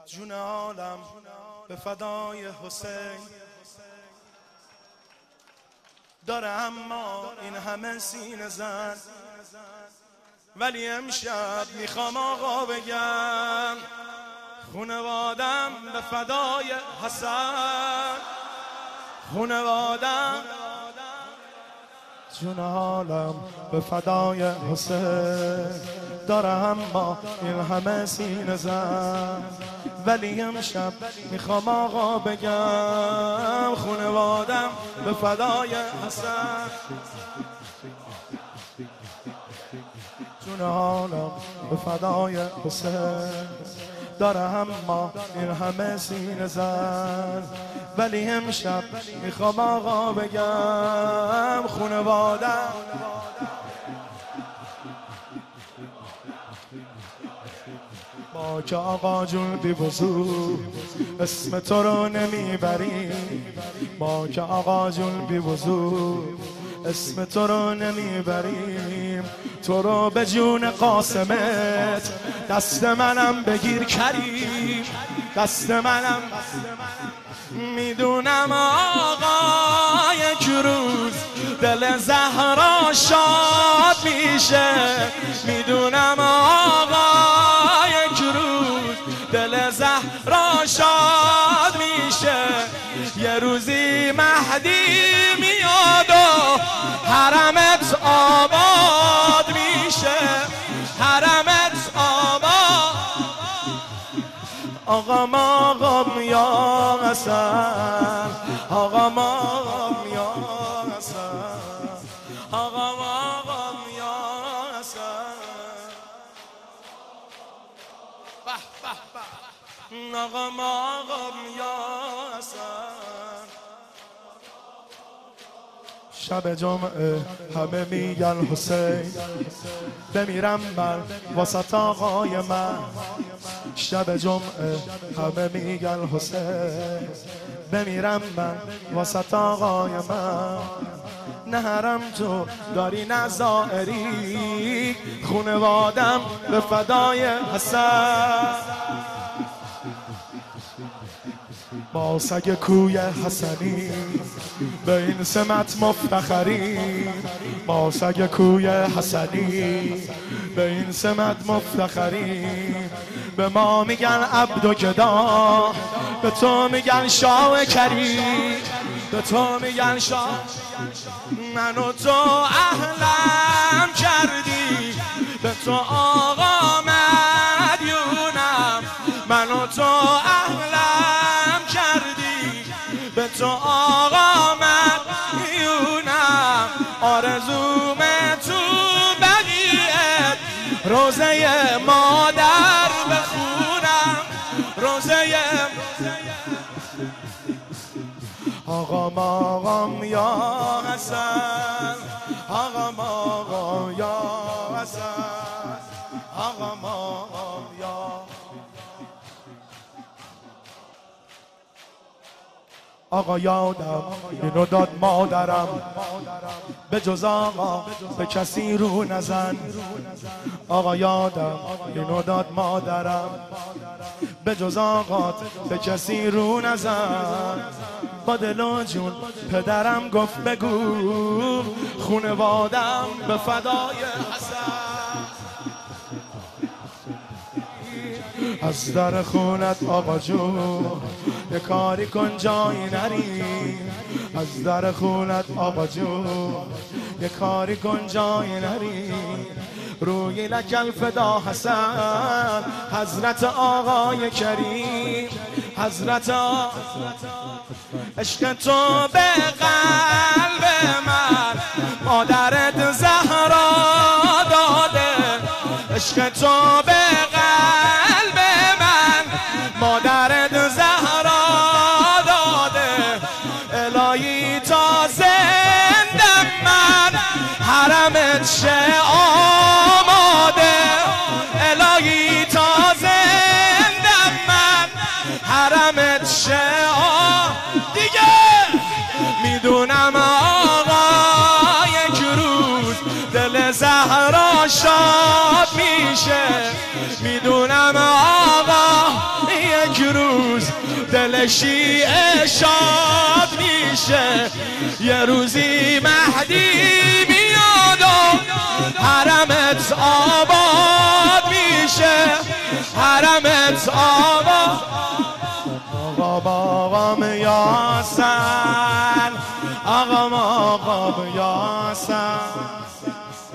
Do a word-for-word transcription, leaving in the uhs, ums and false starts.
جون عالم به فدای حسین داره، اما این همه سینه زن. ولی امشب میخوام آقا بگم خونوادم به فدای حسن، خونوادم جون عالم به فدای حسین داره، اما این همه سینه زن. ولی امشب میخوام آقا بگم خونوادم به فدای حسن، جون عالم به فدای حسین داره، اما این همه سینه زن. ولی امشب میخوام آقا بگم خونوادم ما که آقا جون بی وضو اسم تو رو نمیبریم، ما که آقا جون بی وضو اسم تو رو نمیبریم. تو رو به جون قاسمت دست منم بگیر کریم، دست منم. میدونم آقا یک روز دل زهرا شاد میشه، میدونم آقا یک روز دل زهرا شاد میشه. یه روزی مهدی میاد و حرمت آباد میشه، حرمت آباد. آقا ماقام یا حسن، آقا ماقام یا حسن، آقا ماقام یا حسن، به به به، آقا ماقام یا حسن. شب جمعه همه میگن حسین، بمیرم من واسط آقای من. شب جمعه همه میگن حسین، بمیرم من واسط آقای من. نه حرم تو داری نه زائری، خونوادم به فدای حسن. ما سگ کوی حسنی به این سمت مفتخریم، ما سگ کوی حسنی به این سمت مفتخریم. به ما میگن عبد و گدا، به تو میگن شاه کریم، به تو میگن شاه. من و تو اهلم کردی، به تو آقا مدیونم. من و تو اهلم کردی، به تو آقا مدیونم. آرزوم تو بقیه روزه مادر بخونم، روزه آقا ماقام یا حسن، آقا ماقام یا حسن، آقا ماقام یا. آقا یادم اینو داد مادرم، به جز آقا به کسی رو نزن. آقا یادم اینو داد مادرم، به جز آقا به کسی رو نزن. با دل و جون پدرم گفت بگو خونوادم به فدای حسن. از در خونت آقا جون یه کاری کن جایی نری، از در خونت آقا جون یه کاری کن جایی نری. روی لکل فدا حسن، حضرت آقای کریم، حضرت آقا. عشق تو به قلب من مادرت زهرا داده، عشق تو به قلب من مادرت زهرا داده. الهی تا زندم من حرمت شه آماده، الهی تا زندم من حرمت شه دیگه. میدونم آقا یک روز دل زهرا شاد میشه، میدونم آقا یک روز دل شیعه شاد میشه، یه روزی مهدی بیاد و حرمت آباد میشه، حرمت آباد. آقا آقام یاسن، آقا آقام یاسن،